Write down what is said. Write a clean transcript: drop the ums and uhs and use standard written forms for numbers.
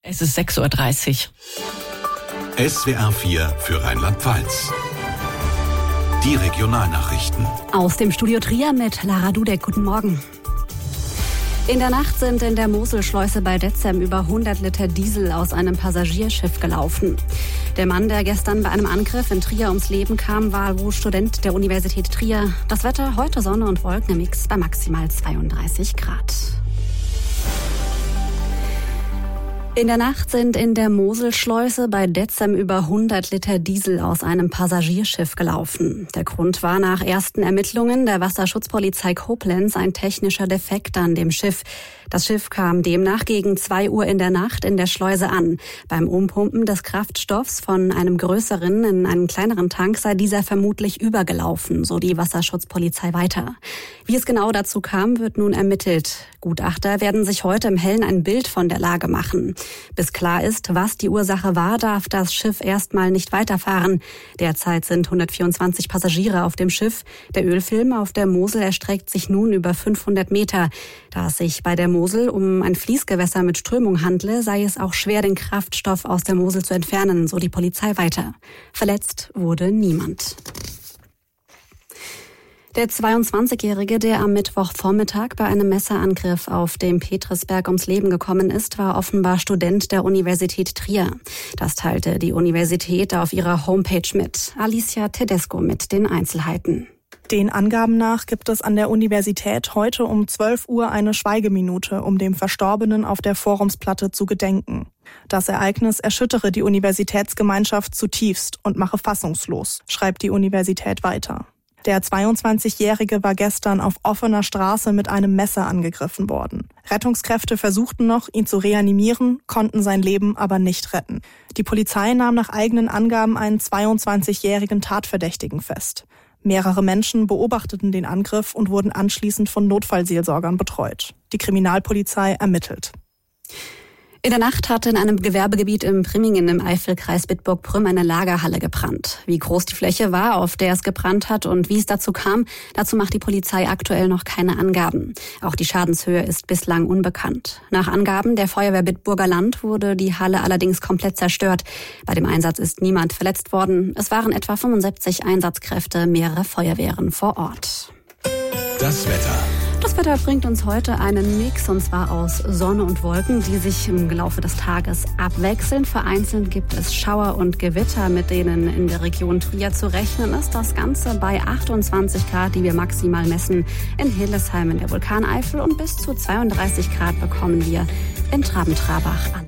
Es ist 6:30 Uhr. SWR 4 für Rheinland-Pfalz. Die Regionalnachrichten. Aus dem Studio Trier mit Lara Dudek. Guten Morgen. In der Nacht sind in der Moselschleuse bei Detzem über 100 Liter Diesel aus einem Passagierschiff gelaufen. Der Mann, der gestern bei einem Angriff in Trier ums Leben kam, war wohl Student der Universität Trier. Das Wetter heute Sonne und Wolken im Mix bei maximal 32 Grad. In der Nacht sind in der Moselschleuse bei Detzem über 100 Liter Diesel aus einem Passagierschiff gelaufen. Der Grund war nach ersten Ermittlungen der Wasserschutzpolizei Koblenz ein technischer Defekt an dem Schiff. Das Schiff kam demnach gegen 2 Uhr in der Nacht in der Schleuse an. Beim Umpumpen des Kraftstoffs von einem größeren in einen kleineren Tank sei dieser vermutlich übergelaufen, so die Wasserschutzpolizei weiter. Wie es genau dazu kam, wird nun ermittelt. Gutachter werden sich heute im Hellen ein Bild von der Lage machen. Bis klar ist, was die Ursache war, darf das Schiff erstmal nicht weiterfahren. Derzeit sind 124 Passagiere auf dem Schiff. Der Ölfilm auf der Mosel erstreckt sich nun über 500 Meter. Da es sich bei der Mosel um ein Fließgewässer mit Strömung handle, sei es auch schwer, den Kraftstoff aus der Mosel zu entfernen, so die Polizei weiter. Verletzt wurde niemand. Der 22-Jährige, der am Mittwochvormittag bei einem Messerangriff auf dem Petrisberg ums Leben gekommen ist, war offenbar Student der Universität Trier. Das teilte die Universität auf ihrer Homepage mit. Alicia Tedesco mit den Einzelheiten. Den Angaben nach gibt es an der Universität heute um 12 Uhr eine Schweigeminute, um dem Verstorbenen auf der Forumsplatte zu gedenken. Das Ereignis erschüttere die Universitätsgemeinschaft zutiefst und mache fassungslos, schreibt die Universität weiter. Der 22-Jährige war gestern auf offener Straße mit einem Messer angegriffen worden. Rettungskräfte versuchten noch, ihn zu reanimieren, konnten sein Leben aber nicht retten. Die Polizei nahm nach eigenen Angaben einen 22-jährigen Tatverdächtigen fest. Mehrere Menschen beobachteten den Angriff und wurden anschließend von Notfallseelsorgern betreut. Die Kriminalpolizei ermittelt. In der Nacht hatte in einem Gewerbegebiet im Primmingen im Eifelkreis Bitburg-Prüm eine Lagerhalle gebrannt. Wie groß die Fläche war, auf der es gebrannt hat und wie es dazu kam, dazu macht die Polizei aktuell noch keine Angaben. Auch die Schadenshöhe ist bislang unbekannt. Nach Angaben der Feuerwehr Bitburger Land wurde die Halle allerdings komplett zerstört. Bei dem Einsatz ist niemand verletzt worden. Es waren etwa 75 Einsatzkräfte, mehrere Feuerwehren vor Ort. Das Wetter. Das Wetter bringt uns heute einen Mix, und zwar aus Sonne und Wolken, die sich im Laufe des Tages abwechseln. Vereinzelt gibt es Schauer und Gewitter, mit denen in der Region Trier zu rechnen ist. Das Ganze bei 28 Grad, die wir maximal messen in Hildesheim in der Vulkaneifel, und bis zu 32 Grad bekommen wir in Traben-Trarbach an.